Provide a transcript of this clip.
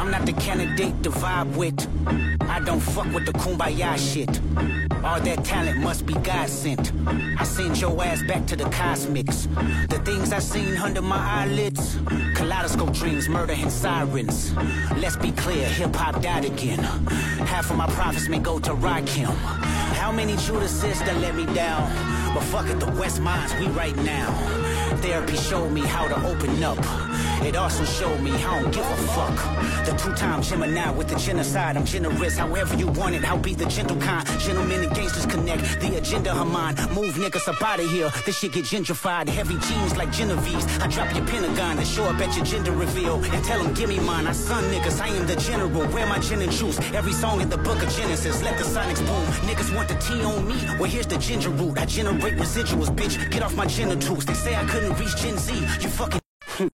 I'm not the candidate to vibe with. I don't fuck with the kumbaya shit. All that talent must be God sent. I send your ass back to the cosmics. The things I seen under my eyelids, kaleidoscope dreams, murder and sirens. Let's be clear, hip-hop died again. Half of my profits may go to Rakim. How many Judases that let me down? But fuck it, the West Minds, we right now. Therapy showed me how to open up. It also showed me I don't give a fuck. The two-time Gemini with the genocide. I'm generous, however you want it. I'll be the gentle kind. Gentlemen and gangsters connect. The agenda of mine. Move niggas up out of here. This shit get gentrified. Heavy jeans like Genevieve's. I drop your Pentagon and show up at your gender reveal. And tell them, give me mine. I son niggas, I am the general. Where my gin and juice? Every song in the book of Genesis. Let the sonics boom. Niggas want the tea on me. Well, here's the ginger root. I generate residuals, bitch. Get off my genitals. They say I couldn't reach Gen Z. You fucking